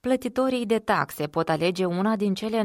Plătitorii de taxe pot alege una din cele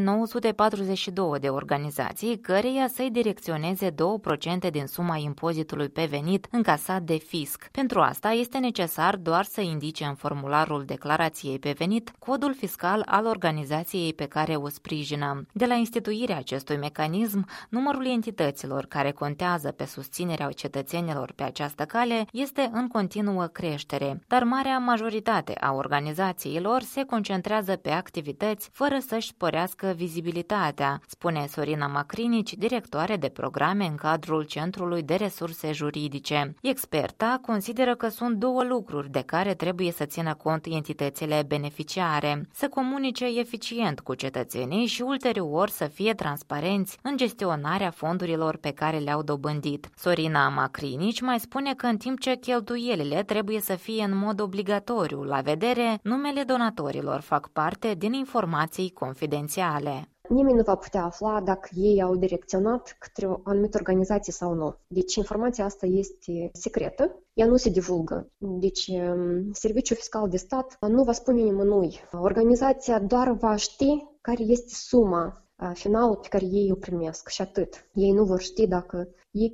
942 de organizații căreia să-i direcționeze 2% din suma impozitului pe venit încasat de fisc. Pentru asta este necesar doar să indice în formularul declarației pe venit codul fiscal al organizației pe care o sprijină. De la instituirea acestui mecanism, numărul entităților care contează pe susținerea cetățenilor pe această cale este în continuă creștere, dar marea majoritate a organizațiilor se concentrează pe activități fără să-și sporească vizibilitatea, spune Sorina Macrinici, directoare de programe în cadrul Centrului de Resurse Juridice. Experta consideră că sunt două lucruri de care trebuie să țină cont entitățile beneficiare: să comunice eficient cu cetățenii și ulterior să fie transparenți în gestionarea fondurilor pe care le-au dobândit. Sorina Macrinici mai spune că în timp ce cheltuielile trebuie să fie în mod obligatoriu la vedere, numele donatorilor fac parte din informații confidențiale. Nimeni nu va putea afla dacă ei au direcționat către o anumită organizație sau nu. Deci informația asta este secretă, ea nu se divulgă. Deci Serviciul Fiscal de Stat nu va spune nimănui. Organizația doar va ști care este suma finală pe care ei o primesc și atât. Ei nu vor ști dacă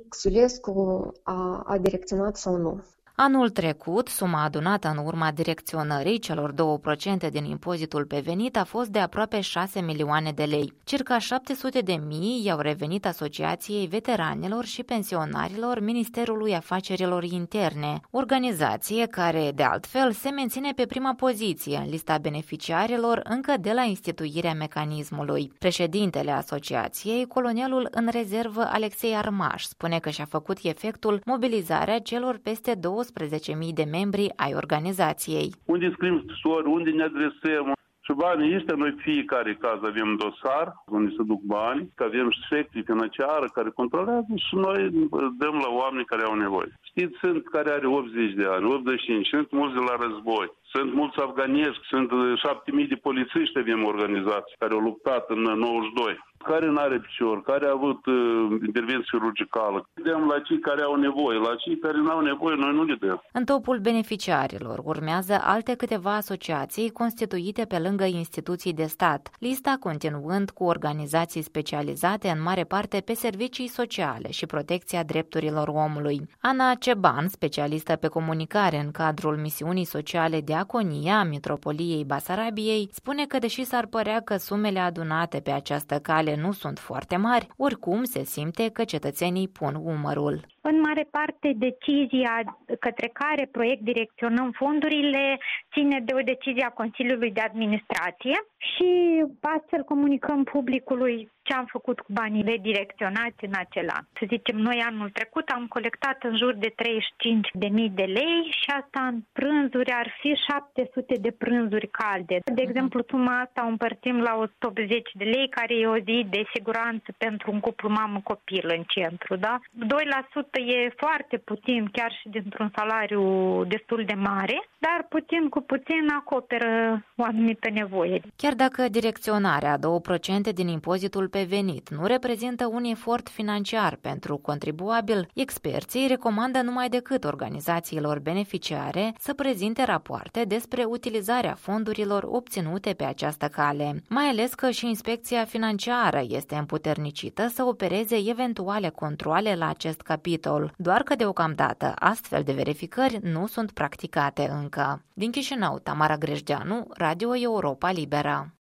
Xulescu a direcționat sau nu. Anul trecut, suma adunată în urma direcționării celor 2% din impozitul pe venit a fost de aproape 6 milioane de lei. Circa 700.000 i-au revenit Asociației Veteranilor și Pensionarilor Ministerului Afacerilor Interne, organizație care, de altfel, se menține pe prima poziție în lista beneficiarilor încă de la instituirea mecanismului. Președintele asociației, colonelul în rezervă Alexei Armaș, spune că și-a făcut efectul mobilizarea celor peste 12.000 de membri ai organizației. Unde scriem scrisori, unde ne adresăm? Și banii ăștia, noi fiecare caz avem dosar unde se duc bani, că avem și secții financiară care controlează și noi dăm la oameni care au nevoie. Știți, sunt care are 80 de ani, 85, sunt mulți de la război, sunt mulți afganiști, sunt 7.000 de polițiști avem organizații care au luptat în 92. Care n-are picior, care a avut intervenție chirurgicală. Dăm la cei care au nevoie, la cei care n-au nevoie, noi nu le dăm. În topul beneficiarilor urmează alte câteva asociații constituite pe lângă instituții de stat, lista continuând cu organizații specializate în mare parte pe servicii sociale și protecția drepturilor omului. Ana Ceban, specialistă pe comunicare în cadrul misiunii sociale Diaconia a Mitropoliei Basarabiei, spune că deși s-ar părea că sumele adunate pe această cale nu sunt foarte mari, oricum se simte că cetățenii pun umărul. În mare parte, decizia către care proiect direcționăm fondurile ține de o decizie a Consiliului de Administrație și astfel comunicăm publicului ce am făcut cu banii direcționați în acel an. Să zicem, noi anul trecut am colectat în jur de 35.000 de lei și asta în prânzuri ar fi 700 de prânzuri calde. De exemplu, suma asta o împărțim la 180 de lei, care e o zi de siguranță pentru un cuplu mamă-copil în centru, da? 2% e foarte puțin, chiar și dintr-un salariu destul de mare, dar puțin cu puțin acoperă o anumită nevoie. Chiar dacă direcționarea 2% din impozitul pe venit nu reprezintă un efort financiar pentru contribuabil, experții recomandă numai decât organizațiilor beneficiare să prezinte rapoarte despre utilizarea fondurilor obținute pe această cale, mai ales că și inspecția financiară este împuternicită să opereze eventuale controale la acest capitol, doar că deocamdată astfel de verificări nu sunt practicate încă. Din Chișinău, Tamara Grejdeanu, Radio Europa Liberă.